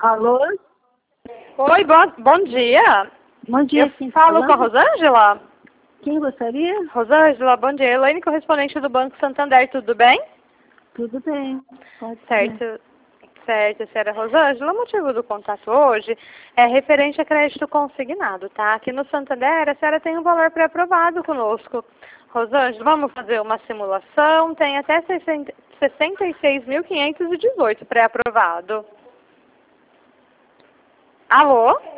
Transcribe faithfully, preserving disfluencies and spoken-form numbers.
Alô? Oi, bom, bom dia. Bom dia, Eu quem tá falo com a falando? Rosângela? Quem gostaria? Rosângela, bom dia. Elaine, correspondente do Banco Santander, tudo bem? Tudo bem, pode ser. Certo, certo, senhora Rosângela. O motivo do contato hoje é referente a crédito consignado, tá? Aqui no Santander, a senhora tem um valor pré-aprovado conosco. Rosângela, vamos fazer uma simulação, tem até sessenta e seis mil quinhentos e dezoito pré-aprovado. Alô?